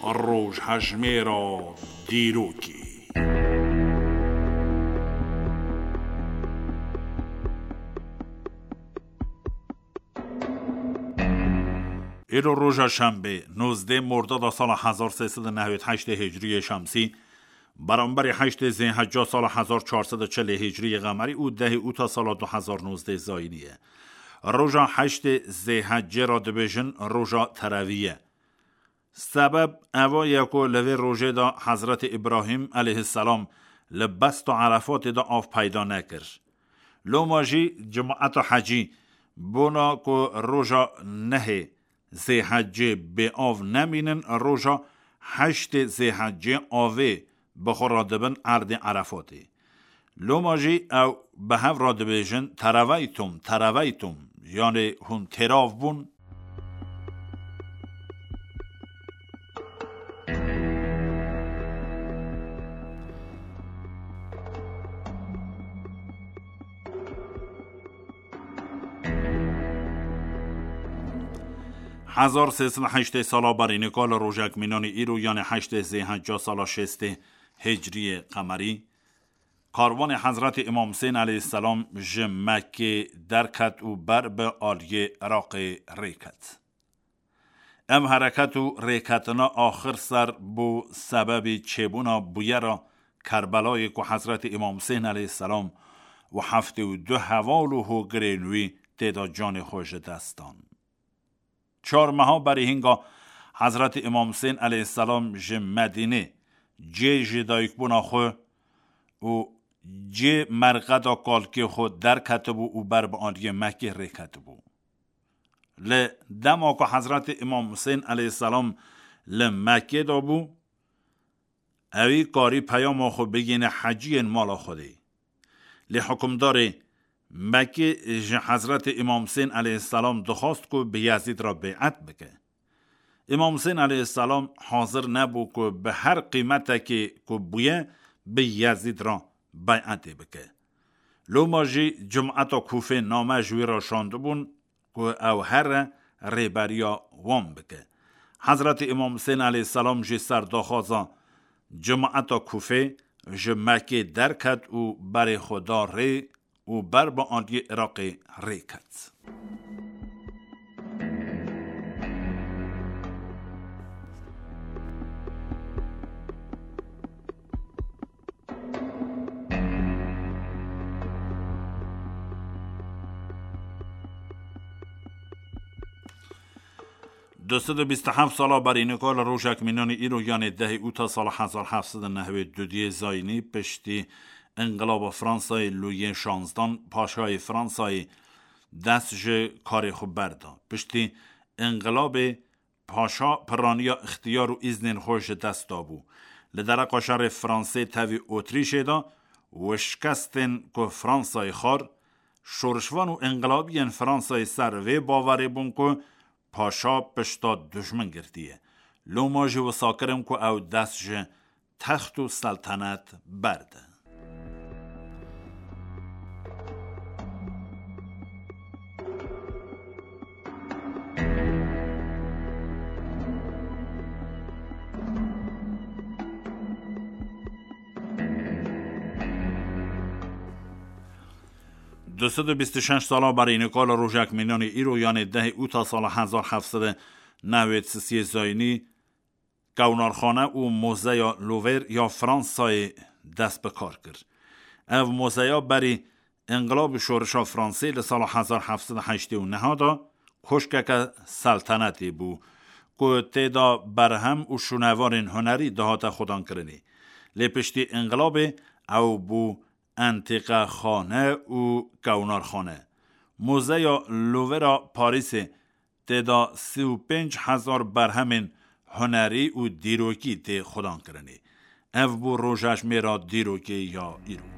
روش هشمی را دیروکی. ایرو روز شنبه 19 مرداد سال 1398 هجری شمسی برابر 8 ذی‌حجه سال 1440 هجری قمری و 10 اوت سال 2019 زاینیه. روز 8 ذی‌حجه را دبیجن روز تراویه. سبب اوایه که لوی روزه دا حضرت ابراهیم علیه السلام لبست و عرفات دا آف پیدا نکر. لو ماجی جماعت حجی بونا که روزا نه ذی‌حجه به آو نمینن روزا 8 ذی‌حجه آوه بخور را دبن عرض عرفاتی. لو ماجی او به هف را دبیجن ترویتم یعنی هون تراف بون. هزار 308 سالا برای نکال روژک مینانی ایرو یعنی 8 ذی‌حجه سالا 6 هجری قمری کاروان حضرت امام حسین علیه السلام مکه درکت و بر به آلیه عراق ریکت. ام حرکت و ریکتنا آخر سر بو سبب چبونا بویه را کربلای که حضرت امام حسین علیه السلام و 72 حوالو هو گرینوی تیدا جان خوش دستان. 4 ماه برای هنگا حضرت امام حسین علیه السلام مدینه جه جدایک بونا خو و جه مرقدا کالکی خود در کتبو و بر به آنیه مکه ری کتبو. دما که حضرت امام حسین علیه السلام مکه دا بو اوی کاری پیام خود بگین حجی مالا خودی. حکمدار مکه حضرت امام حسین علیه السلام دخواست که به یزید را بیعت بکه. امام حسین علیه السلام حاضر نبود که به هر قیمت که بویه به یزید را بیعت بکه. لو ماجی جمعت کوفه نامه جوی را شانده بون که او هر ریبریا وام بکه. حضرت امام حسین علیه السلام جی سرداخوازا جمعت کوفه جی مکه درکت و بر خدا ری و بر با آنی عراق ریکت. دوستد 27 سالا برای نکال روژک مینانی ایرو یعنی 10 اوتا سال 1792 زاینی پشتی انقلاب فرانسای لویی 16 پاشای فرانسای دستش کار خوب بردا. پشتی انقلاب پاشا پرانیا اختیار و ایزنین خوش دست دابو. لدر قشر فرانسه تاوی اتریش دا و شکستن که فرانسای خار شورشوان و انقلابی فرانسای سروی باوری بون که پاشا پشتا دشمن گردیه. لو ماجی و ساکرم که او دستش تخت و سلطنت برده. دوستد 26 سالا برای نکال روژک مینانی ایرو یعنی 10 اوتا سال 1793 زاینی گونارخانه و موزه لوور یا فرانسای دست به کار کرد. او موزه برای انقلاب شورشا فرانسه لسال 1789 دا کشکک سلطنتی بو که تیدا برهم و شنوارین هنری دهات خودان کرنی. لپشتی انقلاب او بو انتقه خانه و گونارخانه. موزه لوورا پاریس تیدا 35,000 برهمین هنری و دیروکی تی خودان کرنی. او بو روژش میرا دیروکی یا ایرو.